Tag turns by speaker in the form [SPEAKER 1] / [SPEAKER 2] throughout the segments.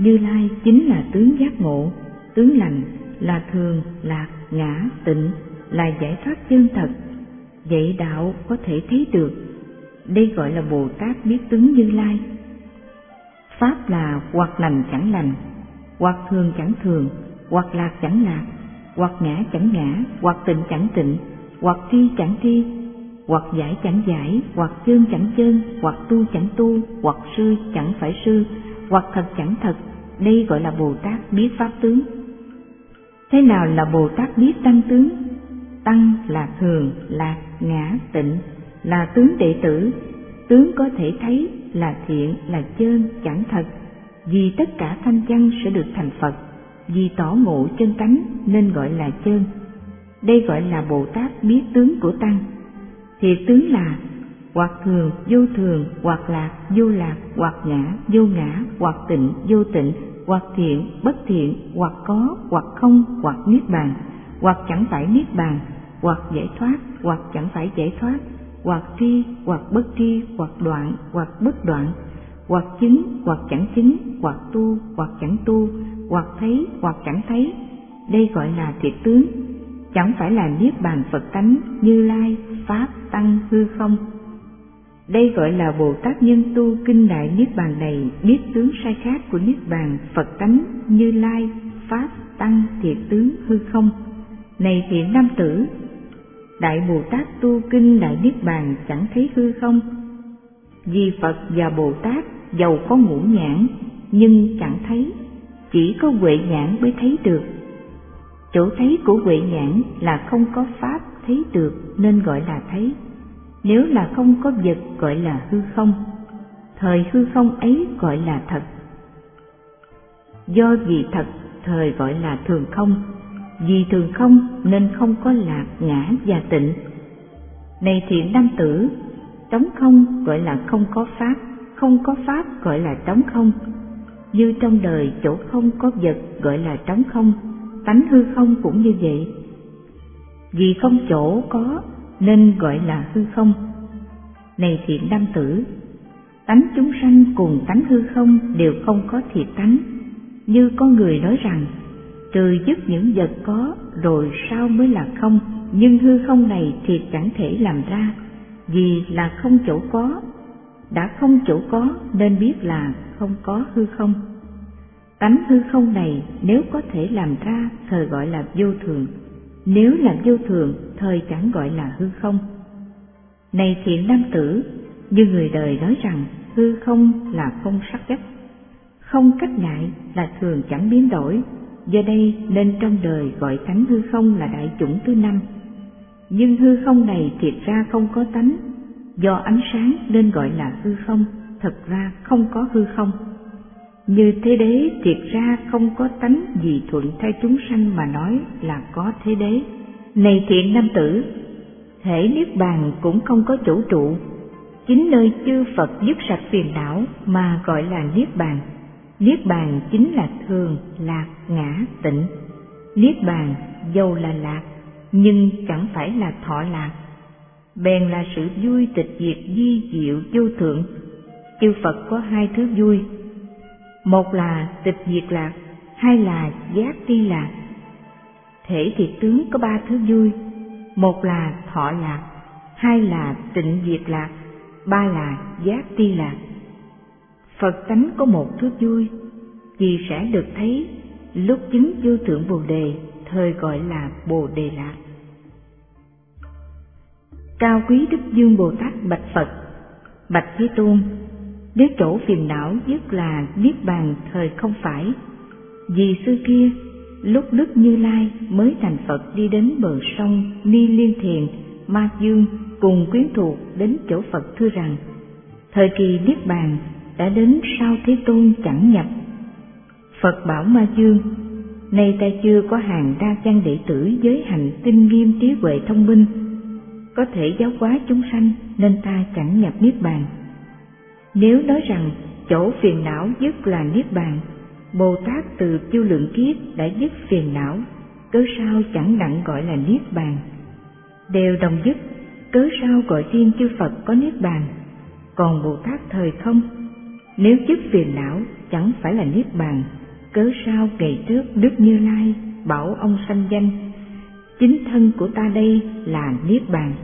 [SPEAKER 1] Như Lai chính là tướng giác ngộ, tướng lành, là thường, lạc, ngã, tịnh, là giải thoát chân thật. Vậy đạo có thể thấy được. Đây gọi là Bồ Tát biết tướng Như Lai. Pháp là hoặc lành chẳng lành, hoặc thường chẳng thường, hoặc lạc chẳng lạc, hoặc ngã chẳng ngã, hoặc tịnh chẳng tịnh, hoặc tri chẳng tri, hoặc giải chẳng giải, hoặc chân chẳng chân, hoặc tu chẳng tu, hoặc sư chẳng phải sư, hoặc thật chẳng thật. Đây gọi là Bồ Tát biết pháp tướng. Thế nào là Bồ Tát biết tăng tướng? Tăng là thường, lạc, ngã, tịnh, là tướng đệ tử. Tướng có thể thấy, là thiện, là chân, chẳng thật. Vì tất cả thanh văn sẽ được thành Phật, vì tỏ ngộ chân tánh nên gọi là chân. Đây gọi là Bồ Tát biết tướng của tăng. Thiệt tướng là hoặc thường, vô thường, hoặc lạc, vô lạc, hoặc ngã, vô ngã, hoặc tịnh, vô tịnh, hoặc thiện, bất thiện, hoặc có, hoặc không, hoặc niết bàn, hoặc chẳng phải niết bàn, hoặc giải thoát, hoặc chẳng phải giải thoát, hoặc tri, hoặc bất tri, hoặc đoạn, hoặc bất đoạn, hoặc chứng, hoặc chẳng chứng, hoặc tu, hoặc chẳng tu, hoặc thấy, hoặc chẳng thấy. Đây gọi là thiệt tướng, chẳng phải là niết bàn Phật tánh, Như Lai, Pháp, Tăng, hư không. Đây gọi là Bồ Tát nhân tu kinh Đại Niết Bàn này biết tướng sai khác của Niết Bàn, Phật tánh, Như Lai, Pháp, Tăng, thiệt tướng, hư không. Này thiện nam tử, Đại Bồ Tát tu kinh Đại Niết Bàn chẳng thấy hư không. Vì Phật và Bồ Tát dầu có ngũ nhãn nhưng chẳng thấy, chỉ có huệ nhãn mới thấy được. Chỗ thấy của huệ nhãn là không có pháp thấy được nên gọi là thấy. Nếu là không có vật gọi là hư không. Thời hư không ấy gọi là thật. Do vì thật thời gọi là thường không. Vì thường không nên không có lạc, ngã và tịnh. Này thiện nam tử, trống không gọi là không có pháp, không có pháp gọi là trống không. Như trong đời chỗ không có vật gọi là trống không, tánh hư không cũng như vậy. Vì không chỗ có nên gọi là hư không. Này thiện nam tử, tánh chúng sanh cùng tánh hư không đều không có thiệt tánh. Như có người nói rằng, trừ dứt những vật có rồi sao mới là không, nhưng hư không này thiệt chẳng thể làm ra, vì là không chỗ có. Đã không chỗ có nên biết là không có hư không. Tánh hư không này nếu có thể làm ra thời gọi là vô thường, nếu là vô thường thời chẳng gọi là hư không. Này thiện nam tử, như người đời nói rằng hư không là không sắc cách, không cách ngại là thường chẳng biến đổi. Do đây nên trong đời gọi tánh hư không là đại chủng thứ 5. Nhưng hư không này thiệt ra không có tánh, do ánh sáng nên gọi là hư không, thật ra không có hư không. Như thế đế thiệt ra không có tánh, vì thuận theo chúng sanh mà nói là có thế đế. Này thiện nam tử, thể niết bàn cũng không có chủ trụ, chính nơi chư Phật dứt sạch phiền não mà gọi là niết bàn. Niết bàn chính là thường, lạc, ngã, tịnh. Niết bàn dầu là lạc nhưng chẳng phải là thọ lạc, bèn là sự vui tịch diệt vi diệu vô thượng. Chư Phật có 2 thứ vui, một là tịch diệt lạc, 2 là giác tri lạc. Thể thiệt tướng có 3 thứ vui, một là thọ lạc, 2 là tịnh diệt lạc, 3 là giác tri lạc. Phật tánh có 1 thứ vui, vì sẽ được thấy lúc chứng vô thượng Bồ Đề, thời gọi là Bồ Đề lạc. Cao quý Đức Dương Bồ Tát bạch Phật: Bạch Thế Tôn, nếu chỗ phiền não dứt là niết bàn thời không phải. Vì xưa kia, lúc Đức Như Lai mới thành Phật đi đến bờ sông Ni Liên Thiền, Ma Dương cùng quyến thuộc đến chỗ Phật thưa rằng: thời kỳ niết bàn đã đến sao Thế Tôn chẳng nhập? Phật bảo Ma Dương: nay ta chưa có hàng đa văn đệ tử giới hạnh tinh nghiêm trí huệ thông minh, có thể giáo hóa chúng sanh nên ta chẳng nhập niết bàn. Nếu nói rằng chỗ phiền não dứt là niết bàn, Bồ Tát từ vô lượng kiếp đã dứt phiền não, cớ sao chẳng đặng gọi là niết bàn? Đều đồng dứt, cớ sao gọi riêng chư Phật có niết bàn, còn Bồ Tát thời không? Nếu dứt phiền não chẳng phải là niết bàn, cớ sao ngày trước Đức Như Lai bảo ông sanh danh chính thân của ta đây là niết bàn?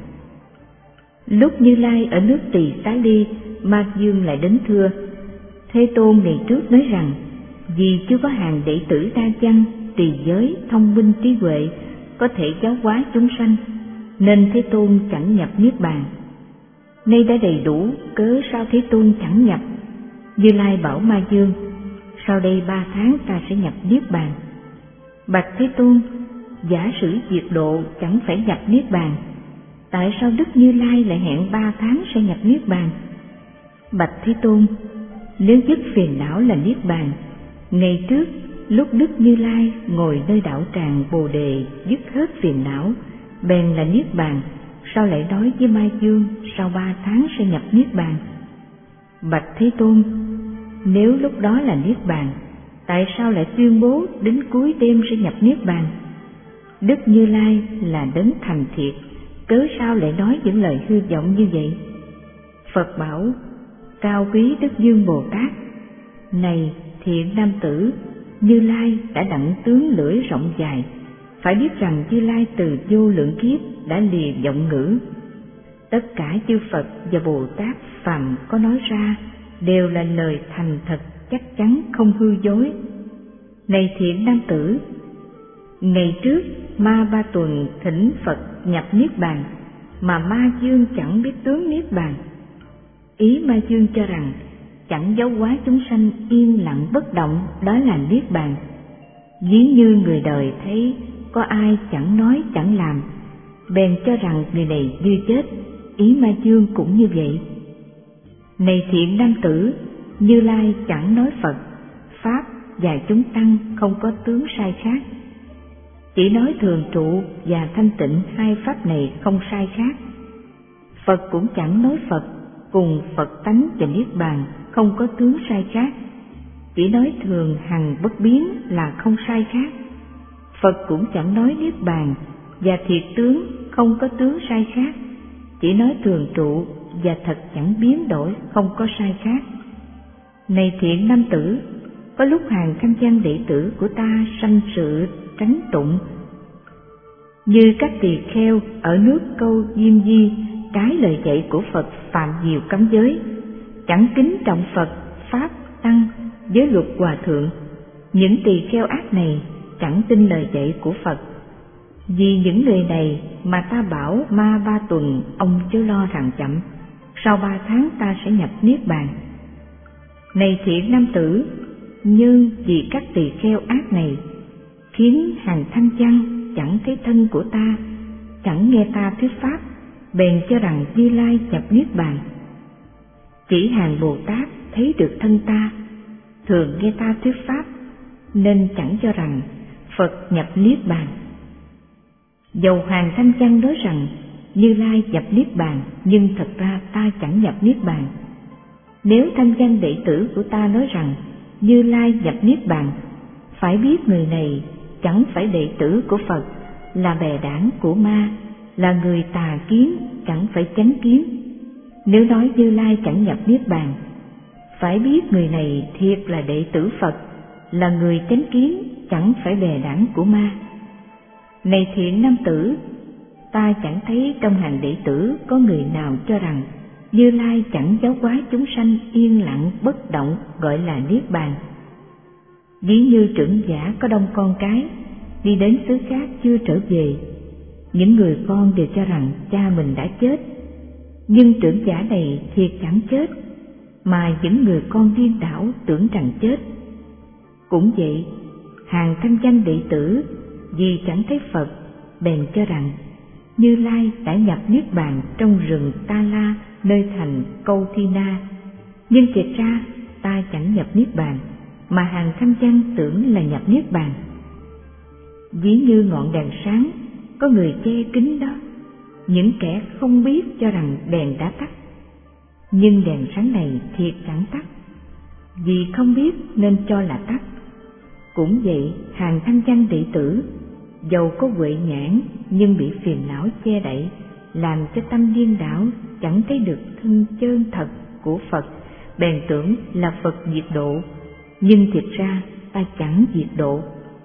[SPEAKER 1] Lúc Như Lai ở nước Tỳ Xá Ly, Ma Dương lại đến thưa: Thế Tôn ngày trước nói rằng vì chưa có hàng đệ tử đa văn, trì giới, thông minh trí huệ có thể giáo hóa chúng sanh, nên Thế Tôn chẳng nhập niết bàn. Nay đã đầy đủ, cớ sao Thế Tôn chẳng nhập? Như Lai bảo Ma Dương: sau đây 3 tháng ta sẽ nhập niết bàn. Bạch Thế Tôn, giả sử diệt độ chẳng phải nhập niết bàn, tại sao Đức Như Lai lại hẹn 3 tháng sẽ nhập niết bàn? Bạch Thế Tôn, nếu dứt phiền não là niết bàn, ngày trước lúc Đức Như Lai ngồi nơi đạo tràng Bồ Đề dứt hết phiền não, bèn là niết bàn, sao lại nói với Ma Dương sau 3 tháng sẽ nhập niết bàn? Bạch Thế Tôn, nếu lúc đó là niết bàn, tại sao lại tuyên bố đến cuối đêm sẽ nhập niết bàn? Đức Như Lai là đấng thành thiệt, cớ sao lại nói những lời hư vọng như vậy? Phật bảo: cao quý Đức Dương Bồ Tát, này thiện nam tử, Như Lai đã đặng tướng lưỡi rộng dài, phải biết rằng Như Lai từ vô lượng kiếp đã lìa vọng ngữ. Tất cả chư Phật và Bồ Tát phàm có nói ra đều là lời thành thật, chắc chắn không hư dối. Này thiện nam tử, ngày trước Ma Ba Tuần thỉnh Phật nhập niết bàn, mà Ma Dương chẳng biết tướng niết bàn. Ý Ma Dương cho rằng chẳng giáo hóa chúng sanh yên lặng bất động, đó là niết bàn. Ví như người đời thấy có ai chẳng nói chẳng làm, bèn cho rằng người này như chết. Ý Ma Dương cũng như vậy. Này thiện nam tử, Như Lai chẳng nói Phật, Pháp và chúng tăng không có tướng sai khác, chỉ nói thường trụ và thanh tịnh hai pháp này không sai khác. Phật cũng chẳng nói Phật cùng Phật tánh và niết bàn không có tướng sai khác, chỉ nói thường hằng bất biến là không sai khác. Phật cũng chẳng nói niết bàn và thiệt tướng không có tướng sai khác, chỉ nói thường trụ và thật chẳng biến đổi không có sai khác. Này thiện nam tử, có lúc hàng thanh văn đệ tử của ta sanh sự tránh tụng, như các tỳ kheo ở nước Câu Diêm Di, trái lời dạy của Phật phạm nhiều cấm giới, chẳng kính trọng Phật, Pháp, Tăng, giới luật hòa thượng. Những tỳ kheo ác này chẳng tin lời dạy của Phật. Vì những người này mà ta bảo Ma Ba Tuần ông chớ lo rằng chậm, sau 3 tháng ta sẽ nhập niết bàn. Này thiện nam tử, nhưng vì các tỳ kheo ác này khiến hàng thanh văn chẳng thấy thân của ta, chẳng nghe ta thuyết pháp, bèn cho rằng Như Lai nhập niết bàn. Chỉ hàng Bồ Tát thấy được thân ta, thường nghe ta thuyết pháp, nên chẳng cho rằng Phật nhập niết bàn. Dầu hàng thanh văn nói rằng Như Lai nhập niết bàn, nhưng thật ra ta chẳng nhập niết bàn. Nếu thanh văn đệ tử của ta nói rằng Như Lai nhập niết bàn, phải biết người này chẳng phải đệ tử của Phật, là bè đảng của ma, là người tà kiến, chẳng phải chánh kiến. Nếu nói Như Lai chẳng nhập niết bàn, phải biết người này thiệt là đệ tử Phật, là người chánh kiến, chẳng phải bè đảng của ma. Này thiện nam tử, ta chẳng thấy trong hàng đệ tử có người nào cho rằng Như Lai chẳng giáo hóa chúng sanh yên lặng bất động, gọi là niết bàn. Ví như trưởng giả có đông con cái, đi đến xứ khác chưa trở về, những người con đều cho rằng cha mình đã chết, nhưng trưởng giả này thiệt chẳng chết, mà những người con điên đảo tưởng rằng chết. Cũng vậy, hàng thanh danh đệ tử vì chẳng thấy Phật, bèn cho rằng Như Lai đã nhập niết bàn trong rừng Ta La nơi thành Câu Thi Na, nhưng thiệt ra ta chẳng nhập niết bàn, mà hàng thanh văn tưởng là nhập niết bàn. Ví như ngọn đèn sáng, có người che kín đó, những kẻ không biết cho rằng đèn đã tắt, nhưng đèn sáng này thiệt chẳng tắt, vì không biết nên cho là tắt. Cũng vậy, hàng thanh văn đệ tử dầu có huệ nhãn nhưng bị phiền não che đậy, làm cho tâm điên đảo, chẳng thấy được thân chân thật của Phật, bèn tưởng là Phật diệt độ, nhưng thiệt ra ta chẳng diệt độ.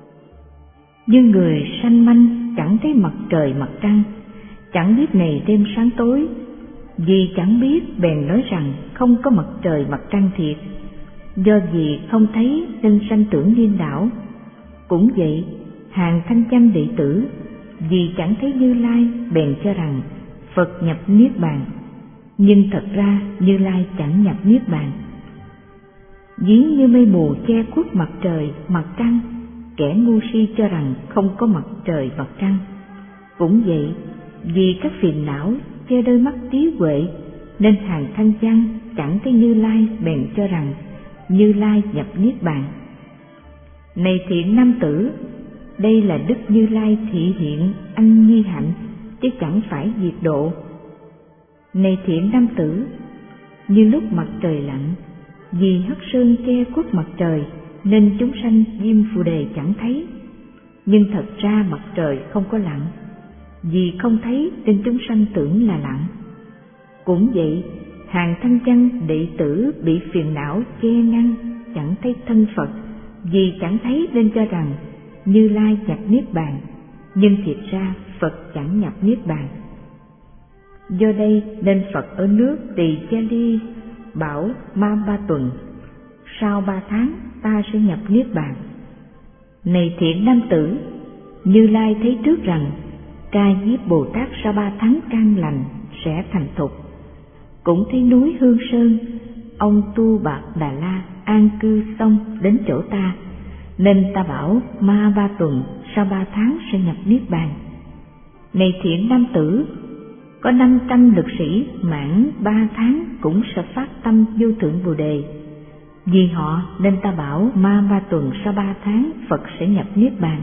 [SPEAKER 1] Như người sanh manh chẳng thấy mặt trời mặt trăng, chẳng biết ngày đêm sáng tối, vì chẳng biết bèn nói rằng không có mặt trời mặt trăng thiệt, do vì không thấy nên sanh tưởng điên đảo. Cũng vậy, hàng thanh văn đệ tử vì chẳng thấy Như Lai bèn cho rằng Phật nhập niết bàn, nhưng thật ra Như Lai chẳng nhập niết bàn. Ví như mây mù che khuất mặt trời mặt trăng, kẻ ngu si cho rằng không có mặt trời mặt trăng. Cũng vậy, vì các phiền não che đôi mắt trí huệ, nên hàng thanh văn chẳng thấy Như Lai bèn cho rằng Như Lai nhập niết bàn. Này thiện nam tử, đây là Đức Như Lai thị hiện anh nhi hạnh, chứ chẳng phải diệt độ. Này thiện nam tử, như lúc mặt trời lặn, vì hắc sơn che khuất mặt trời nên chúng sanh Diêm Phù Đề chẳng thấy, nhưng thật ra mặt trời không có lặn, vì không thấy nên chúng sanh tưởng là lặn. Cũng vậy, hàng thanh văn đệ tử bị phiền não che ngăn chẳng thấy thân Phật, vì chẳng thấy nên cho rằng Như Lai nhập niết bàn, nhưng thiệt ra Phật chẳng nhập niết bàn. Do đây nên Phật ở nước Tỳ Cha Ly bảo Ma Ba Tuần, sau 3 tháng ta sẽ nhập niết bàn. Này thiện nam tử, Như Lai thấy trước rằng Ca Diếp Bồ Tát sau 3 tháng căn lành sẽ thành thục. Cũng thấy núi Hương Sơn, ông Tu Bạc Đà La an cư xong đến chỗ ta, nên ta bảo Ma Ba Tuần sau 3 tháng sẽ nhập niết bàn. Này thiện nam tử, có 500 lực sĩ mãn 3 tháng cũng sẽ phát tâm vô thượng Bồ Đề. Vì họ nên ta bảo Ma Ba Tuần sau 3 tháng Phật sẽ nhập niết bàn.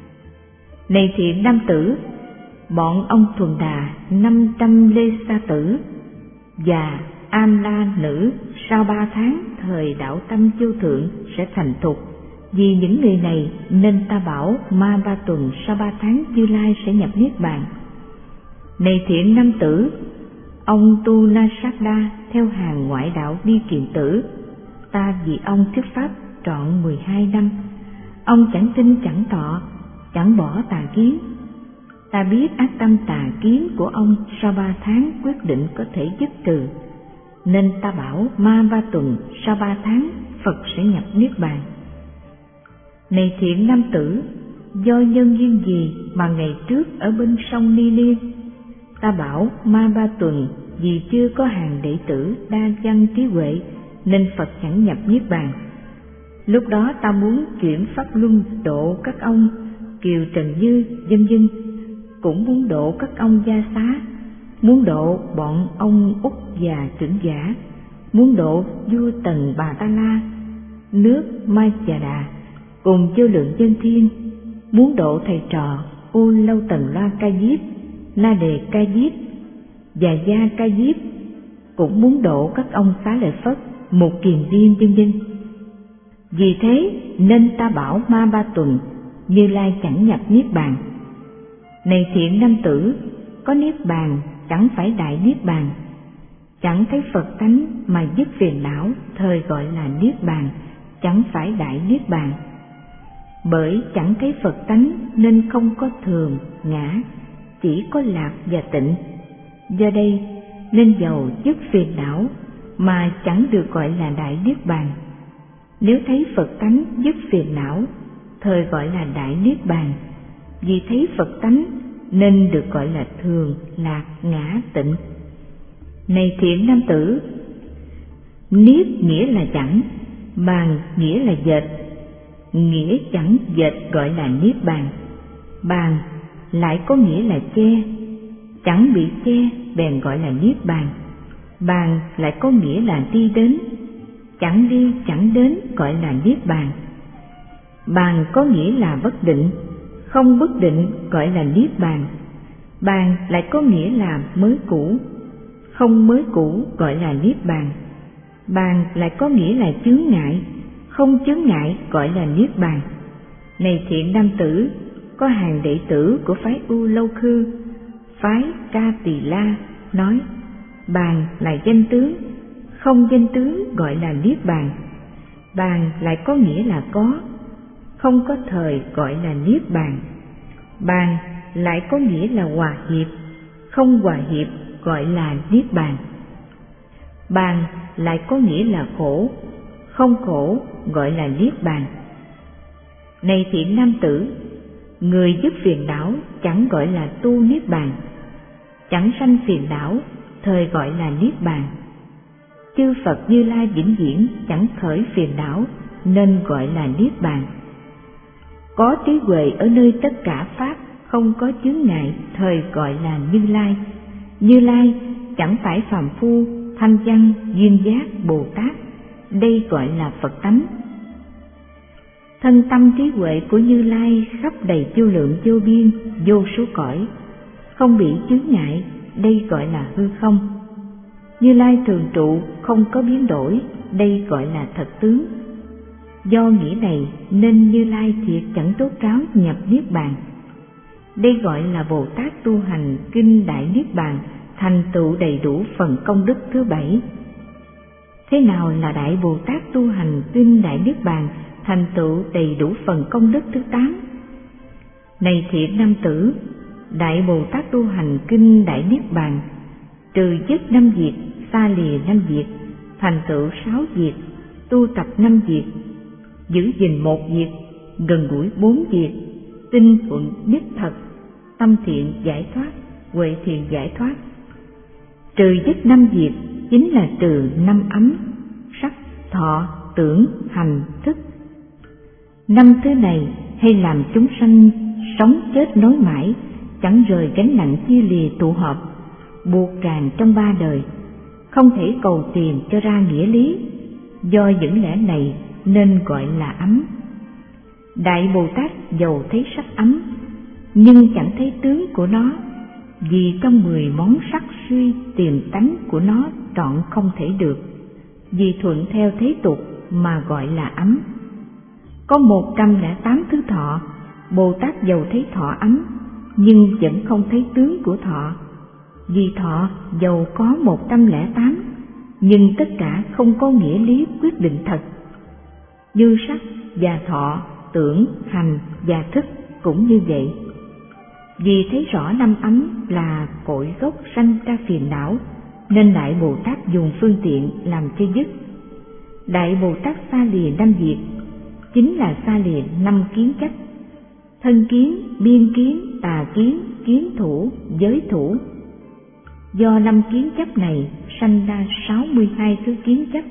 [SPEAKER 1] Này thiện nam tử, bọn ông Thuần Đà 500 Lê Sa Tử và Am La Nữ sau 3 tháng thời đạo tâm vô thượng sẽ thành thục. Vì những người này nên ta bảo Ma Ba Tuần sau 3 tháng Như Lai sẽ nhập niết bàn. Này thiện nam tử, ông Tu Na Sát Đa theo hàng ngoại đạo đi Kiền Tử, ta vì ông thuyết pháp trọn 12 năm, ông chẳng tin chẳng tọ, chẳng bỏ tà kiến. Ta biết ác tâm tà kiến của ông sau 3 tháng quyết định có thể dứt trừ, nên ta bảo Ma Ba Tuần sau 3 tháng Phật sẽ nhập niết bàn. Này thiện nam tử, do nhân duyên gì mà ngày trước ở bên sông Ni Liên, ta bảo Ma Ba Tuần vì chưa có hàng đệ tử đa văn trí huệ nên Phật chẳng nhập niết bàn. Lúc đó ta muốn chuyển pháp luân độ các ông Kiều Trần Như vân vân, cũng muốn độ các ông Gia Xá, muốn độ bọn ông Úc và Trưởng Giả, muốn độ vua Tần Bà Ta La, nước Mai Chà Đà cùng vô lượng dân thiên, muốn độ thầy trò Ô Lâu Tần Loa Ca Diếp, Na Đề Ca Diếp và Gia Ca Diếp, cũng muốn độ các ông Xá Lợi Phất, Một Kiền Liên vân vân. Vì thế nên ta bảo Ma Ba Tuần Như Lai chẳng nhập niết bàn. Này thiện nam tử, có niết bàn chẳng phải đại niết bàn, chẳng thấy Phật tánh mà dứt phiền não thời gọi là niết bàn, chẳng phải đại niết bàn. Bởi chẳng thấy Phật tánh nên không có thường ngã, chỉ có lạc và tịnh. Do đây nên dầu dứt phiền não mà chẳng được gọi là đại niết bàn. Nếu thấy Phật tánh dứt phiền não thời gọi là đại niết bàn, vì thấy Phật tánh nên được gọi là thường lạc ngã tịnh. Này thiện nam tử, niết nghĩa là chẳng, bàn nghĩa là dệt, nghĩa chẳng dệt gọi là niết bàn. Bàn lại có nghĩa là che, chẳng bị che bèn gọi là niết bàn. Bàn lại có nghĩa là đi đến, chẳng đi chẳng đến gọi là niết bàn. Bàn có nghĩa là bất định, không bất định gọi là niết bàn. Bàn lại có nghĩa là mới cũ, không mới cũ gọi là niết bàn. Bàn lại có nghĩa là chướng ngại, không chướng ngại gọi là niết bàn. Này thiện nam tử, có hàng đệ tử của phái U Lâu Khư, phái Ca Tỳ La nói: bàn là danh tướng, không danh tướng gọi là niết bàn. Bàn lại có nghĩa là có, không có thời gọi là niết bàn. Bàn lại có nghĩa là hòa hiệp, không hòa hiệp gọi là niết bàn. Bàn lại có nghĩa là khổ, không khổ gọi là niết bàn. Này thiện nam tử, người dứt phiền não chẳng gọi là tu niết bàn, chẳng sanh phiền não thời gọi là niết bàn. Chư Phật Như Lai vĩnh viễn chẳng khởi phiền não nên gọi là niết bàn. Có trí huệ ở nơi tất cả pháp, không có chướng ngại thời gọi là Như Lai. Như Lai chẳng phải phàm phu, thanh văn, duyên giác, Bồ Tát, đây gọi là Phật tánh. Thân tâm trí huệ của Như Lai khắp đầy vô lượng vô biên, vô số cõi, không bị chướng ngại, đây gọi là hư không. Như Lai thường trụ, không có biến đổi, đây gọi là thật tướng. Do nghĩa này nên Như Lai thiệt chẳng tố cáo nhập niết bàn. Đây gọi là Bồ Tát tu hành kinh Đại Niết Bàn, thành tựu đầy đủ phần công đức thứ 7. Thế nào là Đại Bồ Tát tu hành kinh Đại Niết Bàn, thành tựu đầy đủ phần công đức thứ 8? Này thiện nam tử, Đại Bồ Tát tu hành kinh Đại Niết Bàn, trừ dứt 5 việc, xa lìa 5 việc, thành tựu 6 việc, tu tập 5 việc, giữ gìn 1 việc, gần gũi 4 việc, tinh thuận nhất thật, tâm thiện giải thoát, huệ thiện giải thoát. Trừ dứt 5 việc chính là trừ 5 ấm: sắc, thọ, tưởng, hành, thức. 5 thứ này hay làm chúng sanh sống chết nối mãi, chẳng rời gánh nặng chia lìa tụ họp, buộc ràng trong 3 đời, không thể cầu tìm cho ra nghĩa lý. Do những lẽ này nên gọi là ấm. Đại Bồ Tát dầu thấy sắc ấm, nhưng chẳng thấy tướng của nó, vì trong 10 món sắc suy tìm tánh của nó trọn không thể được, vì thuận theo thế tục mà gọi là ấm. Có 108 thứ thọ, Bồ Tát dầu thấy thọ ấm, nhưng vẫn không thấy tướng của thọ, vì thọ dầu có 108, nhưng tất cả không có nghĩa lý quyết định thật. Như sắc và thọ, tưởng, hành và thức cũng như vậy. Vì thấy rõ 5 ấm là cội gốc sanh ra phiền não, nên Đại Bồ Tát dùng phương tiện làm cho dứt. Đại Bồ Tát xa lìa 5 việc, chính là xa lìa 5 kiến chấp: thân kiến, biên kiến, tà kiến, kiến thủ, giới thủ. Do 5 kiến chấp này sanh ra 62 thứ kiến chấp.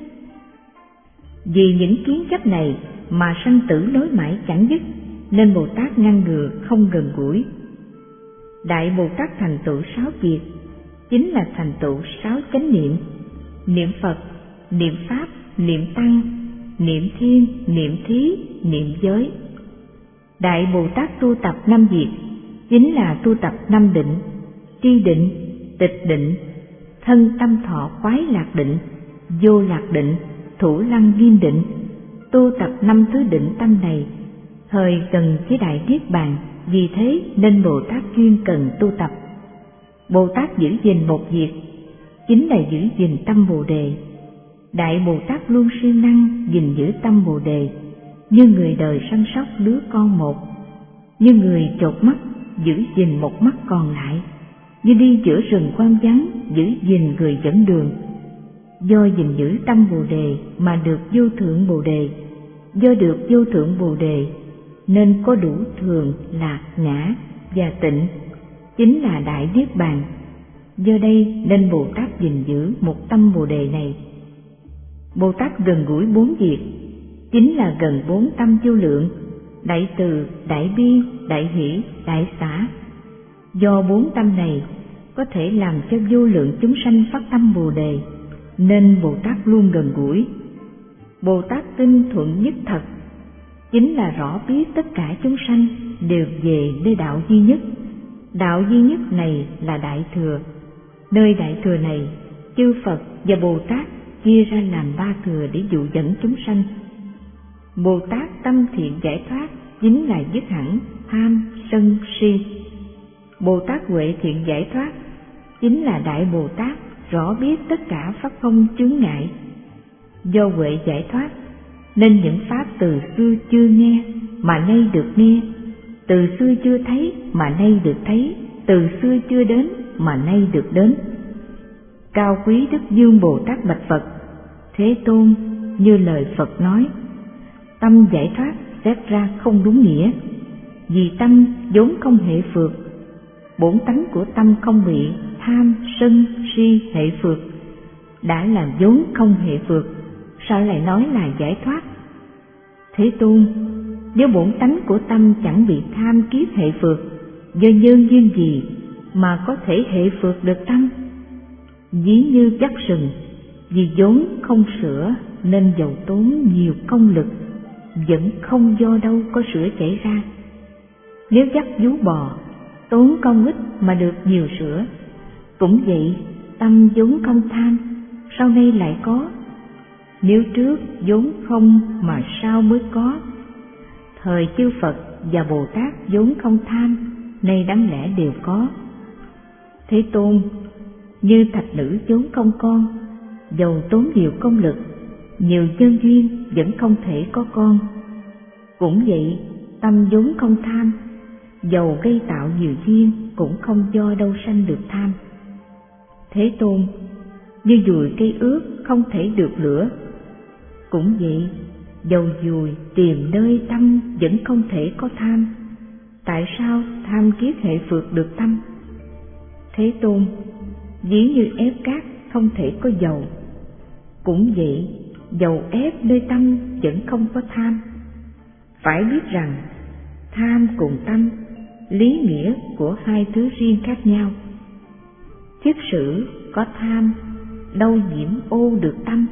[SPEAKER 1] Vì những kiến chấp này mà sanh tử nối mãi chẳng dứt, nên Bồ Tát ngăn ngừa không gần gũi. Đại Bồ Tát thành tựu 6 việc, chính là thành tựu 6 chánh niệm: niệm Phật, niệm Pháp, niệm Tăng, niệm Thiên, niệm Thí, niệm Giới. Đại Bồ Tát tu tập 5 việc, chính là tu tập 5 định: tri định, tịch định, thân tâm thọ khoái lạc định, vô lạc định, thủ lăng nghiêm định. Tu tập 5 thứ định tâm này thời gần với Đại Niết Bàn, vì thế nên Bồ Tát chuyên cần tu tập. Bồ Tát giữ gìn 1 việc, chính là giữ gìn tâm Bồ Đề. Đại Bồ Tát luôn siêng năng gìn giữ tâm Bồ Đề, như người đời săn sóc đứa con một, như người chột mắt giữ gìn một mắt còn lại, như đi giữa rừng hoang vắng giữ gìn người dẫn đường. Do gìn giữ tâm Bồ Đề mà được vô thượng Bồ Đề, do được vô thượng Bồ Đề nên có đủ thường, lạc, ngã và tịnh, chính là Đại Niết Bàn. Do đây nên Bồ Tát gìn giữ một tâm Bồ Đề này. Bồ Tát gần gũi 4 việc, chính là gần 4 tâm vô lượng: đại từ, đại bi, đại hỷ, đại xả. Do 4 tâm này có thể làm cho vô lượng chúng sanh phát tâm Bồ Đề, nên Bồ Tát luôn gần gũi. Bồ Tát tinh thuận nhất thật, chính là rõ biết tất cả chúng sanh đều về nơi đạo duy nhất. Đạo duy nhất này là Đại Thừa. Nơi Đại Thừa này, chư Phật và Bồ Tát chia ra làm 3 thừa để dụ dẫn chúng sanh. Bồ Tát tâm thiện giải thoát chính là dứt hẳn tham, sân, si. Bồ Tát huệ thiện giải thoát chính là Đại Bồ Tát rõ biết tất cả pháp không chướng ngại. Do huệ giải thoát nên những pháp từ xưa chưa nghe mà nay được nghe, từ xưa chưa thấy mà nay được thấy, từ xưa chưa đến mà nay được đến. Cao quý Đức Dương Bồ Tát bạch Phật: Thế Tôn, như lời Phật nói, tâm giải thoát xét ra không đúng nghĩa, vì tâm vốn không hệ phược. Bổn tánh của tâm không bị tham, sân, si hệ phược, đã là vốn không hệ phược, sao lại nói là giải thoát? Thế Tôn, nếu bổn tánh của tâm chẳng bị tham kiết hệ phược, do nhân duyên gì mà có thể hệ phược được tâm? Ví như dắt sừng, vì vốn không sữa nên dầu tốn nhiều công lực, vẫn không do đâu có sữa chảy ra. Nếu dắt vú bò, tốn công ít mà được nhiều sữa. Cũng vậy, tâm vốn không tham, sau nay lại có. Nếu trước vốn không mà sao mới có. Thời chư Phật và Bồ Tát vốn không tham, nay đáng lẽ đều có. Thế Tôn, như thạch nữ vốn không con, dầu tốn nhiều công lực, nhiều nhân duyên vẫn không thể có con. Cũng vậy, tâm vốn không tham, dầu gây tạo nhiều duyên cũng không do đâu sanh được tham. Thế Tôn, như dùi cây ướt không thể được lửa. Cũng vậy, dầu dùi tìm nơi tâm vẫn không thể có tham. Tại sao tham kiết hệ phược được tâm? Thế Tôn, ví như ép cát không thể có dầu. Cũng vậy, dầu ép nơi tâm vẫn không có tham. Phải biết rằng tham cùng tâm, lý nghĩa của hai thứ riêng khác nhau. Thiết sử có tham, đâu nhiễm ô được tâm.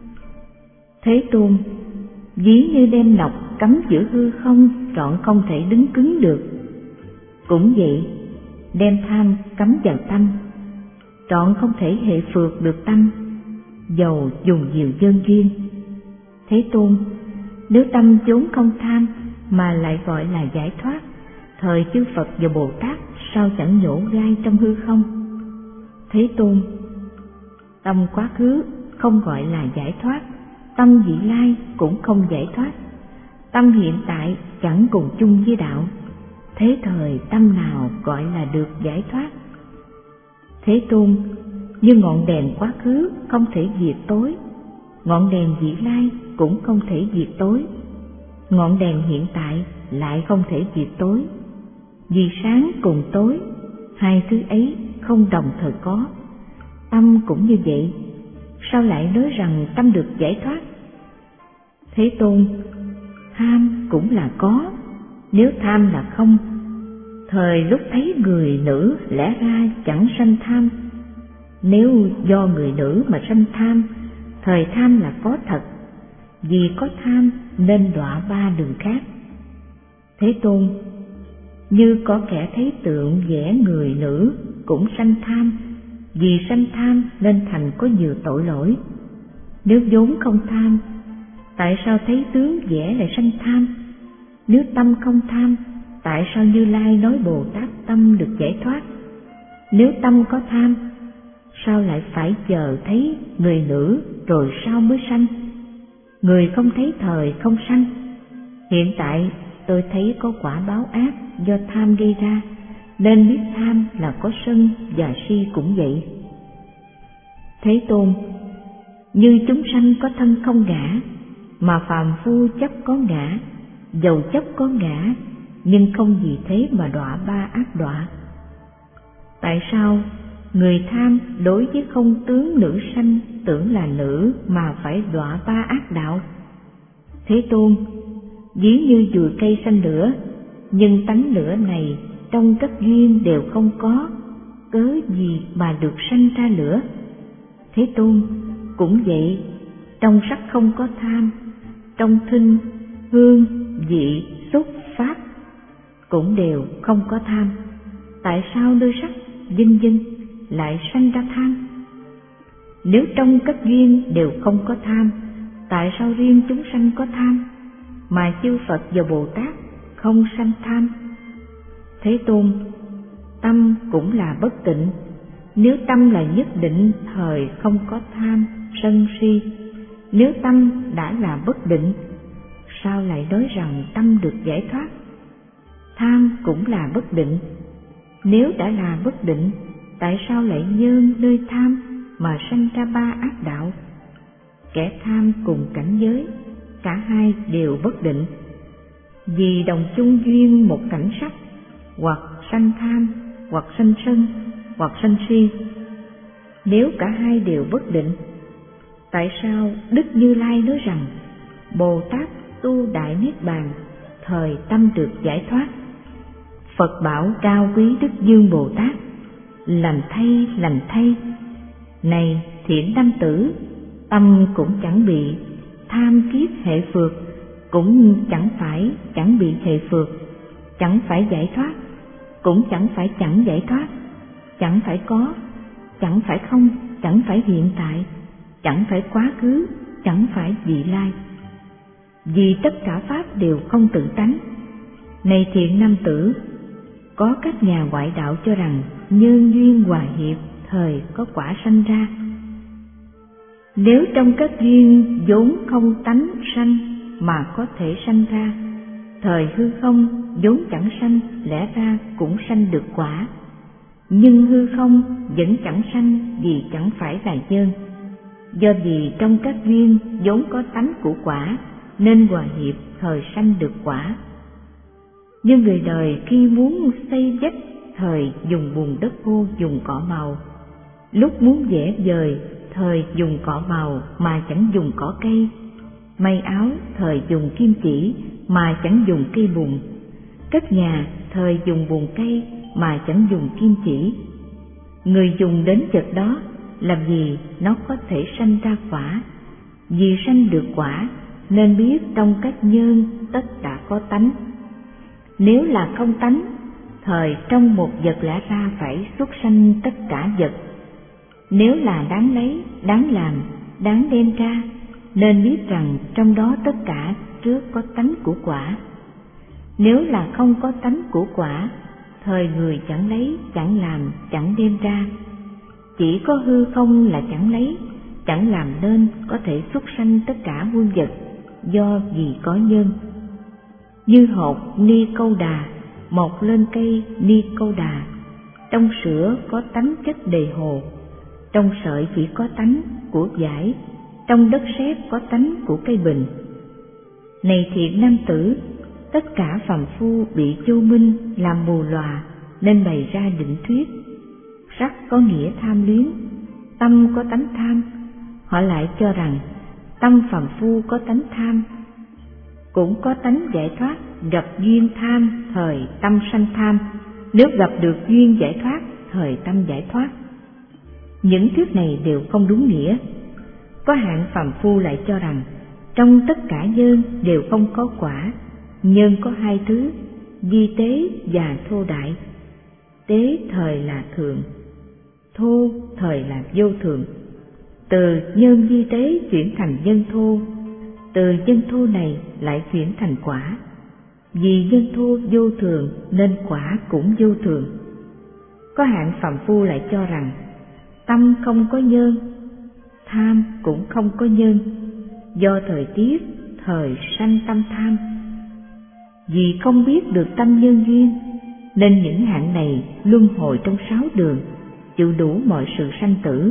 [SPEAKER 1] Thế Tôn, ví như đem nọc cắm giữa hư không, trọn không thể đứng cứng được. Cũng vậy, đem tham cắm vào tâm, trọn không thể hệ phược được tâm, dầu dùng nhiều nhân duyên. Thế Tôn, nếu tâm vốn không tham mà lại gọi là giải thoát, thời chư Phật và Bồ Tát sao chẳng nhổ gai trong hư không? Thế Tôn, tâm quá khứ không gọi là giải thoát, tâm vị lai cũng không giải thoát, tâm hiện tại chẳng cùng chung với đạo. Thế thời tâm nào gọi là được giải thoát? Thế Tôn, như ngọn đèn quá khứ không thể diệt tối, ngọn đèn vị lai cũng không thể diệt tối, ngọn đèn hiện tại lại không thể diệt tối. Vì sáng cùng tối, hai thứ ấy không đồng thời có. Tâm cũng như vậy, sao lại nói rằng tâm được giải thoát? Thế Tôn, tham cũng là có, nếu tham là không. Thời lúc thấy người nữ lẽ ra chẳng sanh tham, nếu do người nữ mà sanh tham, thời tham là có thật, vì có tham nên đọa ba đường khác. Thế Tôn, như có kẻ thấy tượng vẽ người nữ cũng sanh tham, vì sanh tham nên thành có nhiều tội lỗi. Nếu vốn không tham, tại sao thấy tướng vẽ lại sanh tham? Nếu tâm không tham, tại sao Như Lai nói Bồ Tát tâm được giải thoát? Nếu tâm có tham, sao lại phải chờ thấy người nữ rồi sao mới sanh? Người không thấy thời không sanh. Hiện tại tôi thấy có quả báo ác do tham gây ra, nên biết tham là có sân và si cũng vậy. Thế Tôn, như chúng sanh có thân không ngã, mà phàm phu chấp có ngã, dầu chấp có ngã, nhưng không vì thế mà đọa ba ác đọa. Tại sao người tham đối với không tướng nữ sanh tưởng là nữ mà phải đọa ba ác đạo? Thế Tôn, ví như dùi cây sanh lửa, nhưng tánh lửa này trong các duyên đều không có, cớ gì mà được sanh ra lửa? Thế Tôn, cũng vậy, trong sắc không có tham, trong thinh, hương, vị, xúc, pháp cũng đều không có tham. Tại sao nơi sắc, vân vân lại sanh ra tham? Nếu trong các duyên đều không có tham, tại sao riêng chúng sanh có tham, mà chư Phật và Bồ Tát không sanh tham? Thế Tôn, tâm cũng là bất tịnh, Nếu tâm là nhất định, thời không có tham, sân si. Nếu tâm đã là bất định, sao lại nói rằng tâm được giải thoát? Tham cũng là bất định. Nếu đã là bất định, tại sao lại nhơn nơi tham mà sanh ra ba ác đạo? Kẻ tham cùng cảnh giới, cả hai đều bất định. Vì đồng chung duyên một cảnh sắc, hoặc sanh tham, hoặc sanh sân, hoặc sanh si. Nếu cả hai đều bất định, tại sao Đức Như Lai nói rằng Bồ Tát tu đại niết bàn, thời tâm được giải thoát? Phật bảo cao quý Đức Dương Bồ Tát: lành thay, lành thay. Này thiện nam tử, tâm cũng chẳng bị tham kiết hệ phược, cũng chẳng bị hệ phược, chẳng phải giải thoát, cũng chẳng phải chẳng giải thoát, chẳng phải có, chẳng phải không, chẳng phải hiện tại, chẳng phải quá khứ, chẳng phải vị lai. Vì tất cả pháp đều không tự tánh. Này thiện nam tử, có các nhà ngoại đạo cho rằng nhân duyên hòa hiệp, thời có quả sanh ra. Nếu trong các duyên vốn không tánh sanh mà có thể sanh ra, thời hư không vốn chẳng sanh, lẽ ra cũng sanh được quả. Nhưng hư không vẫn chẳng sanh vì chẳng phải là nhân. Do vì trong các duyên vốn có tánh của quả, nên hòa hiệp thời sanh được quả. Nhưng người đời khi muốn xây vách, thời dùng bùn đất khô, dùng cỏ màu. Lúc muốn vẽ vời, thời dùng cỏ màu mà chẳng dùng cỏ cây. May áo, thời dùng kim chỉ mà chẳng dùng cây bùn. Cất nhà, thời dùng bùn cây mà chẳng dùng kim chỉ. Người dùng đến vật đó, làm gì nó có thể sanh ra quả. Vì sanh được quả, nên biết trong các nhân tất cả có tánh. Nếu là không tánh, thời trong một vật lẽ ra phải xuất sanh tất cả vật. Nếu là đáng lấy, đáng làm, đáng đem ra, nên biết rằng trong đó tất cả trước có tánh của quả. Nếu là không có tánh của quả, thời người chẳng lấy, chẳng làm, chẳng đem ra. Chỉ có hư không là chẳng lấy, chẳng làm nên có thể xuất sanh tất cả muôn vật, do vì có nhân. Như hột ni câu đà mọc lên cây ni câu đà, trong sữa có tánh chất đề hồ, trong sợi chỉ có tánh của vải, trong đất sét có tánh của cây bình. Này thiện nam tử, tất cả phàm phu bị vô minh làm mù lòa, nên bày ra định thuyết. Sắc có nghĩa tham luyến, tâm có tánh tham. Họ lại cho rằng tâm phàm phu có tánh tham, cũng có tánh giải thoát. Gặp duyên tham, thời tâm sanh tham. Nếu gặp được duyên giải thoát, thời tâm giải thoát. Những thuyết này đều không đúng nghĩa. Có hạng phàm phu lại cho rằng trong tất cả nhân đều không có quả. Nhân có hai thứ, vi tế và thô đại. Tế thời là thường, thô thời là vô thường. Từ nhân vi tế chuyển thành nhân thô, từ nhân thô này lại chuyển thành quả. Vì nhân thô vô thường nên quả cũng vô thường. Có hạng phàm phu lại cho rằng tâm không có nhân, tham cũng không có nhân. Do thời tiết, thời sanh tâm tham. Vì không biết được tâm nhân duyên, nên những hạng này luân hồi trong 6 đường, chịu đủ mọi sự sanh tử.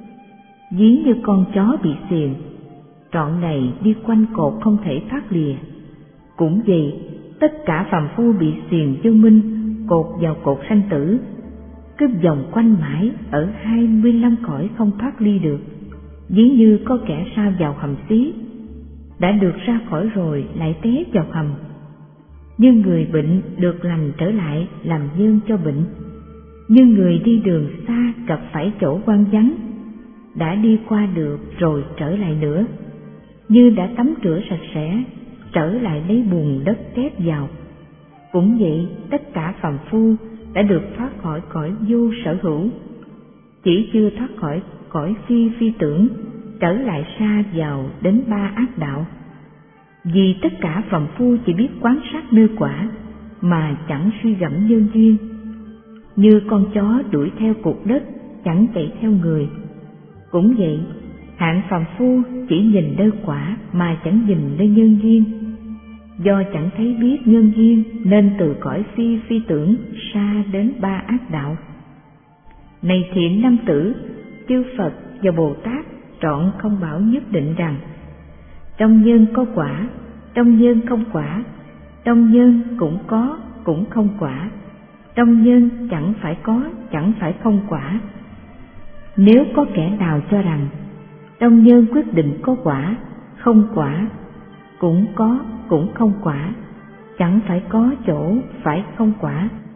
[SPEAKER 1] Ví như con chó bị xiềng, trọn ngày đi quanh cột không thể thoát lìa. Cũng vậy, tất cả phàm phu bị xiềng vô minh, cột vào cột sanh tử, cứ vòng quanh mãi ở 25 cõi không thoát ly được. Ví như có kẻ sa vào hầm xí, đã được ra khỏi rồi lại té vào hầm. Như người bệnh được lành trở lại làm nhân cho bệnh. Như người đi đường xa gặp phải chỗ hoang vắng, đã đi qua được rồi trở lại nữa. Như đã tắm rửa sạch sẽ, trở lại lấy bùn đất tép vào. Cũng vậy, tất cả phàm phu đã được thoát khỏi cõi vô sở hữu, chỉ chưa thoát khỏi cõi phi phi tưởng, trở lại sa vào đến 3 ác đạo. Vì tất cả phàm phu chỉ biết quán sát nơi quả, mà chẳng suy gẫm nhân duyên. Như con chó đuổi theo cục đất, chẳng chạy theo người. Cũng vậy, hạng phàm phu chỉ nhìn nơi quả mà chẳng nhìn nơi nhân duyên. Do chẳng thấy biết nhân duyên nên từ cõi phi tưởng xa đến ba ác đạo. Này thiện nam tử, chư Phật và Bồ Tát trọn không bảo nhất định rằng trong nhân có quả, trong nhân không quả, trong nhân cũng có cũng không quả, trong nhân chẳng phải có chẳng phải không quả. Nếu có kẻ nào cho rằng trong nhân quyết định có quả, không quả, cũng có cũng không quả, chẳng phải có chỗ phải không quả,